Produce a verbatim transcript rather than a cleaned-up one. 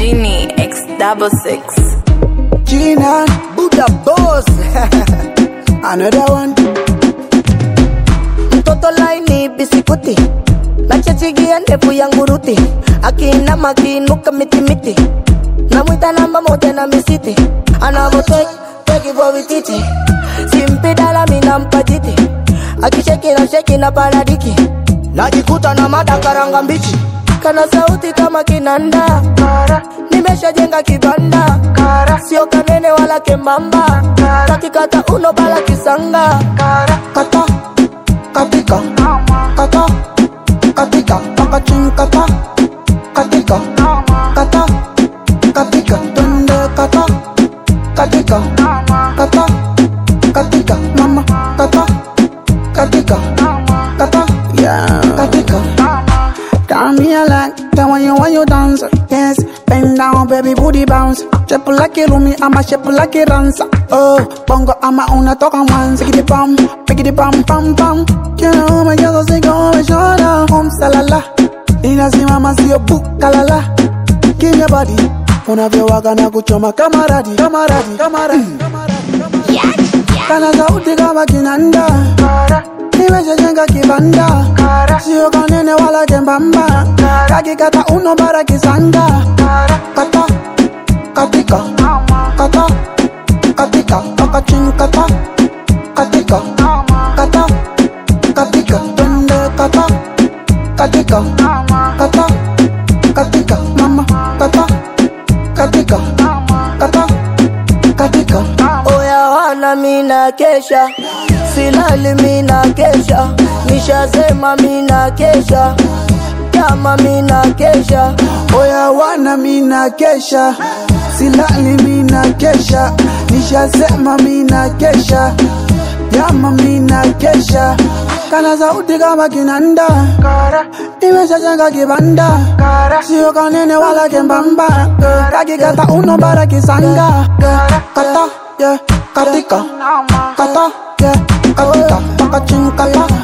Genie X double six. Gina, Buddha boss. Another one. Mtoto laini bisikuti, nachechigia ndefu yangu ruti, akina makinuka miti miti, namwita namba moja na misiti, anavoteki teki kwa vititi, simpidala mina mpajiti, akisheki na sheki na paradiki, najikuta na mada karanga mbichi, kana sauti kama kinanda, nimesha jenga kibanda, sio kanene wala kembamba, kakikata uno bala kisanga, kata katika kata katika pakachin kata katika kata katika tunde kata katika kata katika mama kata katika kata yeah katika. Tell me I like that when you when you dance, yes. Bend down, baby, booty bounce. Shape like a roomy, I'm a shape like a dancer. Oh, bongo, I'm a una talk on one. Pick it bum, pick it bum, bum, bum. You know my girls say go and show down. Home salala, ina si mama si yo book kalala. Give your body, unavyowaga na kuchoma kamaradi, kamaradi, kamaradi. Kana sauti kama kinanda, nimesha jenga kibanda, sio kanene wala kembamba, kakikata uno bara kisanga, kata katika kata katika pakachin kata katika kata katika tunde kata katika kata katika mama kata katika kata katika. Oya wana mina kesha, silali mina kesha, nishasema mina kesha, kama mina kesha. Oya wana mina kesha, silali mina kesha, nishasema mina kesha, kama mina kesha. Kana sauti kama kinanda, nimesha jenga kibanda, sio kanene wala kembamba, kakikata uno bara kisanga, kata yeah katika kata yeah katika pakachin kata